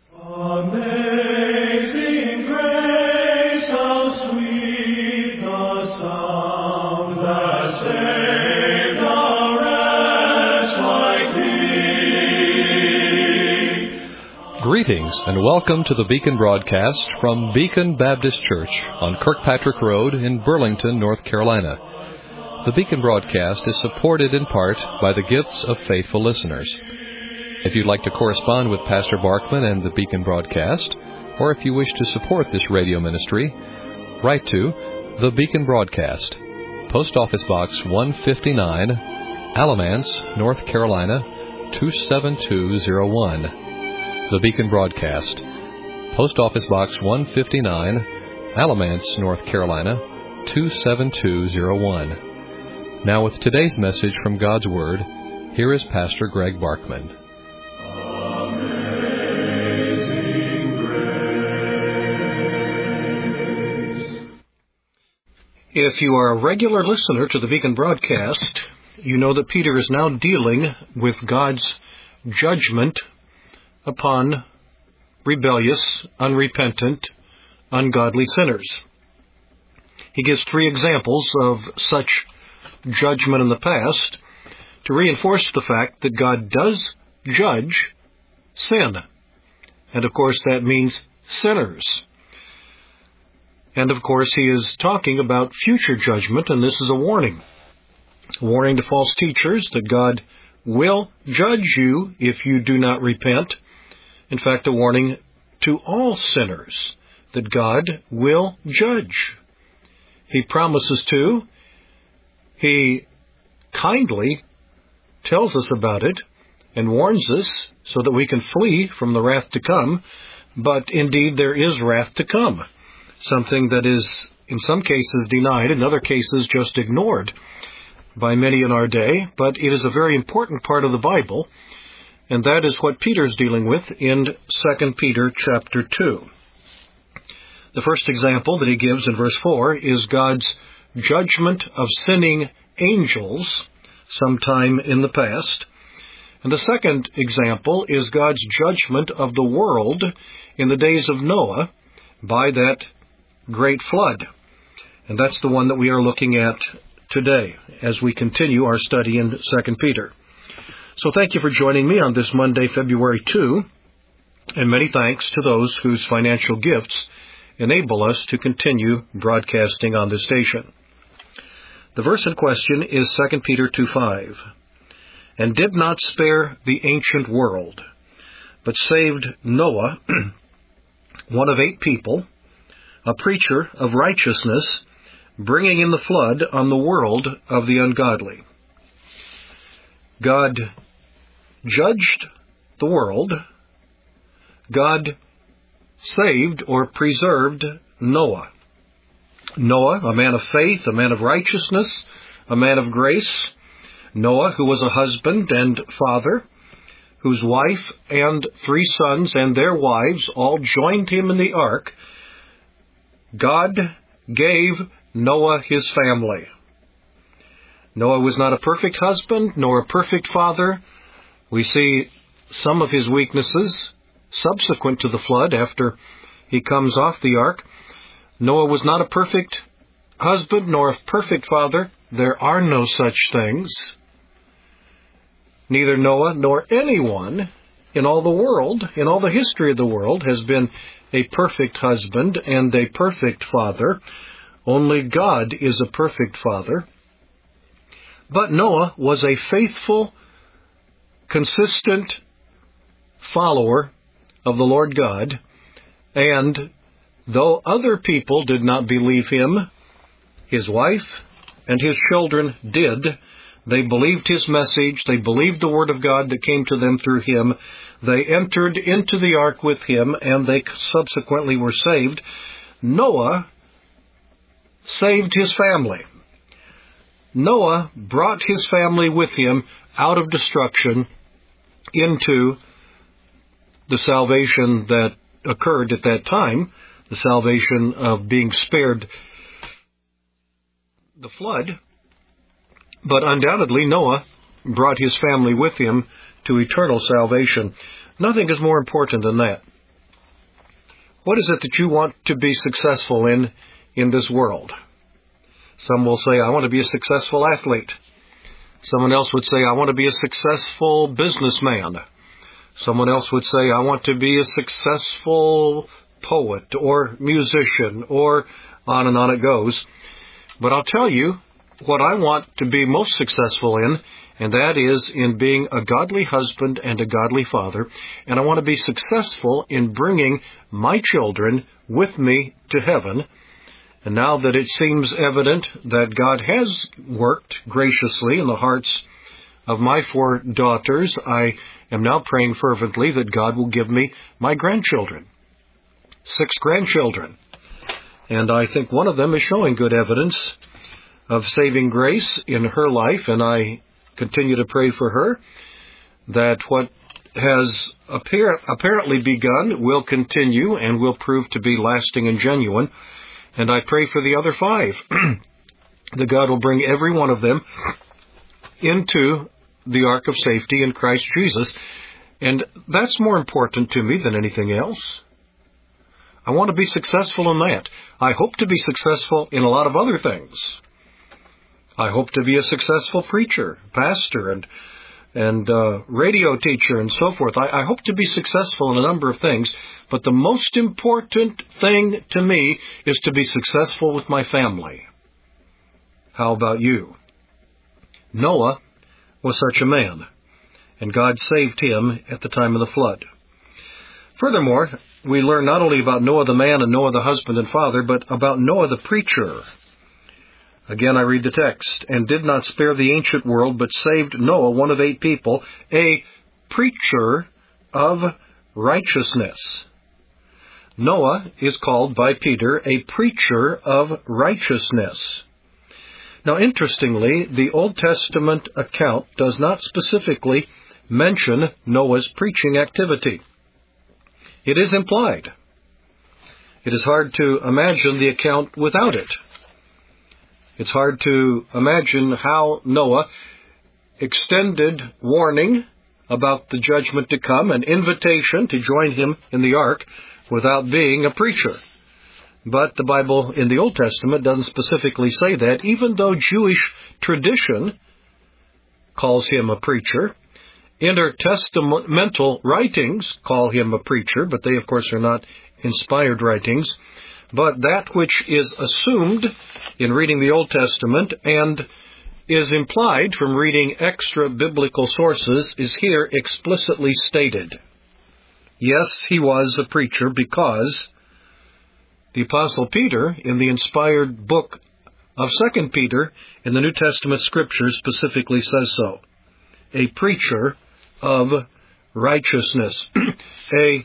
Amazing grace, how sweet the sound that saved a wretch like me. Greetings and welcome to the Beacon broadcast from Beacon Baptist Church on Kirkpatrick Road in Burlington, North Carolina. The Beacon broadcast is supported in part by the gifts of faithful listeners. If you'd like to correspond with Pastor Barkman and the Beacon broadcast, or if you wish to support this radio ministry, write to The Beacon Broadcast, Post Office Box 159, Alamance, North Carolina, 27201. The Beacon Broadcast, Post Office Box 159, Alamance, North Carolina, 27201. Now with today's message from God's Word, here is Pastor Greg Barkman. If you are a regular listener to the Beacon broadcast, you know that Peter is now dealing with God's judgment upon rebellious, unrepentant, ungodly sinners. He gives 3 examples of such judgment in the past to reinforce the fact that God does judge sin. And of course that means sinners. And of course he is talking about future judgment, and this is a warning. A warning to false teachers that God will judge you if you do not repent. In fact, a warning to all sinners that God will judge. He promises to. He kindly tells us about it and warns us so that we can flee from the wrath to come. But indeed, there is wrath to come, something that is in some cases denied, in other cases just ignored by many in our day. But it is a very important part of the Bible, and that is what Peter's dealing with in 2 Peter chapter 2. The first example that he gives in verse 4 is God's judgment of sinning angels sometime in the past. And the second example is God's judgment of the world in the days of Noah by that great flood. And that's the one that we are looking at today as we continue our study in 2 Peter. So thank you for joining me on this Monday, February 2, and many thanks to those whose financial gifts enable us to continue broadcasting on this station. The verse in question is 2 Peter 2:5. And did not spare the ancient world, but saved Noah, one of 8 people, a preacher of righteousness, bringing in the flood on the world of the ungodly. God judged the world. God saved or preserved Noah. Noah, a man of faith, a man of righteousness, a man of grace. Noah, who was a husband and father, whose wife and 3 sons and their wives all joined him in the ark. God gave Noah his family. Noah was not a perfect husband nor a perfect father. We see some of his weaknesses subsequent to the flood after he comes off the ark. Noah was not a perfect husband nor a perfect father. There are no such things. Neither Noah nor anyone in all the world, in all the history of the world, has been a perfect husband and a perfect father. Only God is a perfect father. But Noah was a faithful, consistent follower of the Lord God, and though other people did not believe him, his wife and his children did. They believed his message. They believed the word of God that came to them through him. They entered into the ark with him, and they subsequently were saved. Noah saved his family. Noah brought his family with him out of destruction into the salvation that occurred at that time, the salvation of being spared the flood. But undoubtedly, Noah brought his family with him to eternal salvation. Nothing is more important than that. What is it that you want to be successful in this world? Some will say, I want to be a successful athlete. Someone else would say, I want to be a successful businessman. Someone else would say, I want to be a successful poet or musician, or on and on it goes. But I'll tell you what I want to be most successful in, and that is in being a godly husband and a godly father. And I want to be successful in bringing my children with me to heaven. And now that it seems evident that God has worked graciously in the hearts of my 4 daughters, I am now praying fervently that God will give me my grandchildren, 6 grandchildren. And I think one of them is showing good evidence of saving grace in her life, and I continue to pray for her that what has apparently begun will continue and will prove to be lasting and genuine. And I pray for the other 5, that God will bring every one of them into the ark of safety in Christ Jesus. And that's more important to me than anything else. I want to be successful in that. I hope to be successful in a lot of other things. I hope to be a successful preacher, pastor, and radio teacher, and so forth. I hope to be successful in a number of things, but the most important thing to me is to be successful with my family. How about you? Noah was such a man, and God saved him at the time of the flood. Furthermore, we learn not only about Noah the man and Noah the husband and father, but about Noah the preacher. Again, I read the text, and did not spare the ancient world, but saved Noah, one of 8 people, a preacher of righteousness. Noah is called by Peter a preacher of righteousness. Now, interestingly, the Old Testament account does not specifically mention Noah's preaching activity. It is implied. It is hard to imagine the account without it. It's hard to imagine how Noah extended warning about the judgment to come, an invitation to join him in the ark, without being a preacher. But the Bible in the Old Testament doesn't specifically say that, even though Jewish tradition calls him a preacher. Intertestamental writings call him a preacher, but they, of course, are not inspired writings. But that which is assumed in reading the Old Testament and is implied from reading extra biblical sources is here explicitly stated. Yes, he was a preacher because the Apostle Peter, in the inspired book of 2 Peter in the New Testament Scriptures, specifically says so. A preacher of righteousness. A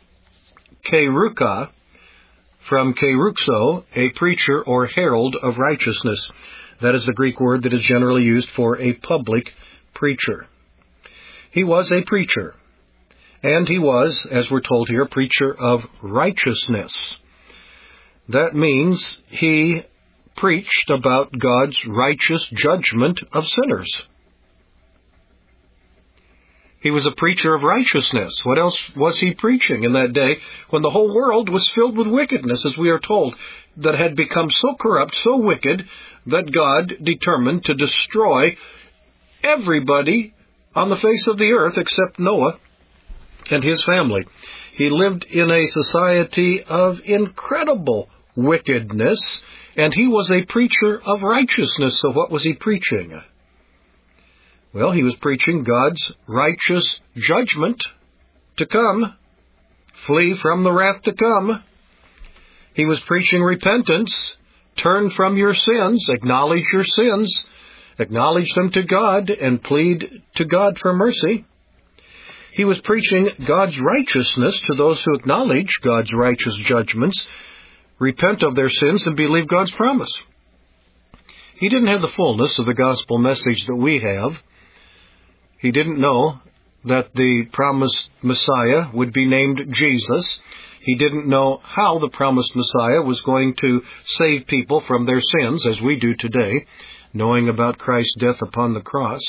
keruka, from keruxo, a preacher or herald of righteousness. That is the Greek word that is generally used for a public preacher. He was a preacher, and he was, as we're told here, a preacher of righteousness. That means he preached about God's righteous judgment of sinners. He was a preacher of righteousness. What else was he preaching in that day when the whole world was filled with wickedness, as we are told, that had become so corrupt, so wicked, that God determined to destroy everybody on the face of the earth except Noah and his family. He lived in a society of incredible wickedness, and he was a preacher of righteousness. So what was he preaching? Well, he was preaching God's righteous judgment to come. Flee from the wrath to come. He was preaching repentance. Turn from your sins. Acknowledge your sins. Acknowledge them to God and plead to God for mercy. He was preaching God's righteousness to those who acknowledge God's righteous judgments, repent of their sins, and believe God's promise. He didn't have the fullness of the gospel message that we have. He didn't know that the promised Messiah would be named Jesus. He didn't know how the promised Messiah was going to save people from their sins, as we do today, knowing about Christ's death upon the cross.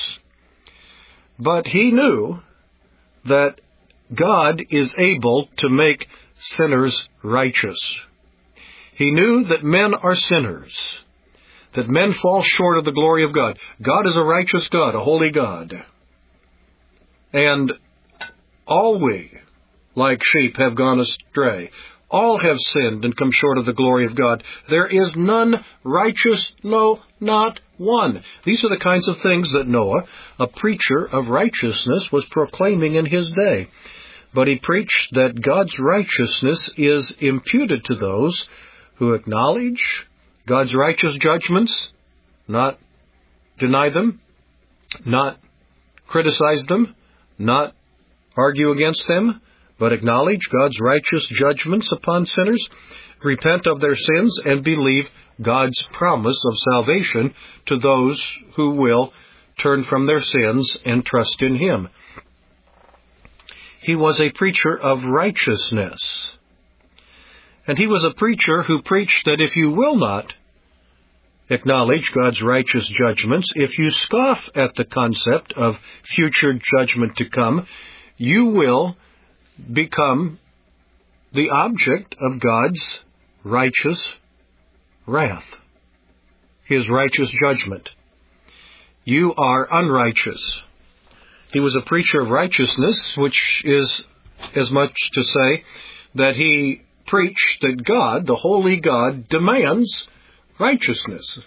But he knew that God is able to make sinners righteous. He knew that men are sinners, that men fall short of the glory of God. God is a righteous God, a holy God. And all we, like sheep, have gone astray. All have sinned and come short of the glory of God. There is none righteous, no, not one. These are the kinds of things that Noah, a preacher of righteousness, was proclaiming in his day. But he preached that God's righteousness is imputed to those who acknowledge God's righteous judgments, not deny them, not criticize them, not argue against them, but acknowledge God's righteous judgments upon sinners, repent of their sins, and believe God's promise of salvation to those who will turn from their sins and trust in Him. He was a preacher of righteousness. And he was a preacher who preached that if you will not acknowledge God's righteous judgments, if you scoff at the concept of future judgment to come, you will become the object of God's righteous wrath, His righteous judgment. You are unrighteous. He was a preacher of righteousness, which is as much to say that he preached that God, the holy God, demands righteousness.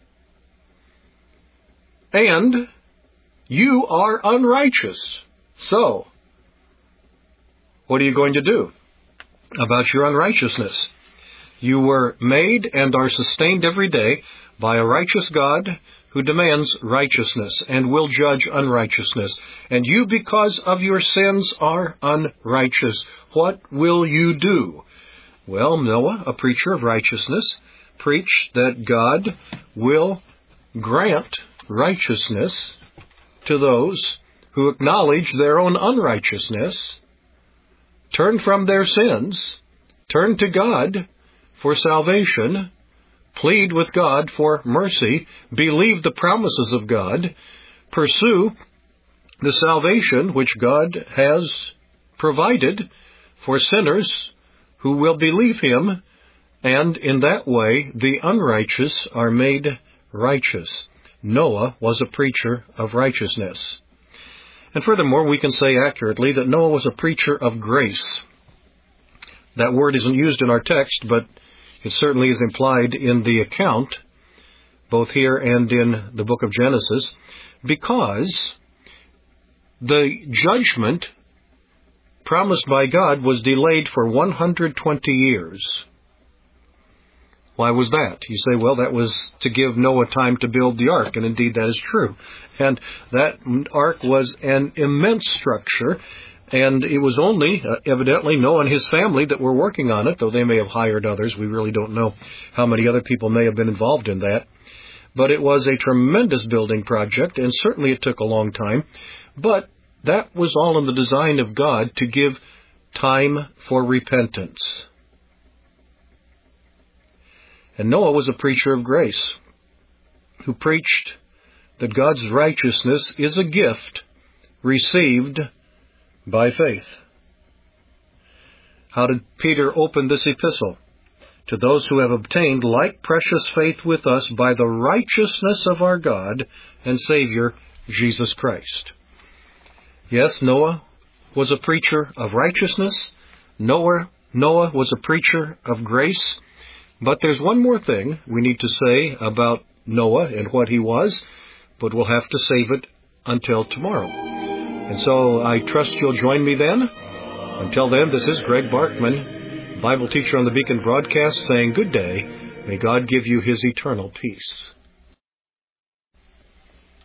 And you are unrighteous. So, what are you going to do about your unrighteousness? You were made and are sustained every day by a righteous God who demands righteousness and will judge unrighteousness. And you, because of your sins, are unrighteous. What will you do? Well, Noah, a preacher of righteousness, preached that God will grant righteousness to those who acknowledge their own unrighteousness, turn from their sins, turn to God for salvation, plead with God for mercy, believe the promises of God, pursue the salvation which God has provided for sinners who will believe Him, and in that way the unrighteous are made righteous. Noah was a preacher of righteousness. And furthermore, we can say accurately that Noah was a preacher of grace. That word isn't used in our text, but it certainly is implied in the account, both here and in the book of Genesis, because the judgment promised by God was delayed for 120 years. Why was that? You say, well, that was to give Noah time to build the ark, and indeed that is true. And that ark was an immense structure, and it was only, evidently, Noah and his family that were working on it, though they may have hired others. We really don't know how many other people may have been involved in that. But it was a tremendous building project, and certainly it took a long time. But that was all in the design of God to give time for repentance. And Noah was a preacher of grace who preached that God's righteousness is a gift received by faith. How did Peter open this epistle? To those who have obtained like precious faith with us by the righteousness of our God and Savior, Jesus Christ. Yes, Noah was a preacher of righteousness. Noah was a preacher of grace. But there's one more thing we need to say about Noah and what he was, but we'll have to save it until tomorrow. And so I trust you'll join me then. Until then, this is Greg Barkman, Bible teacher on the Beacon Broadcast, saying good day. May God give you His eternal peace.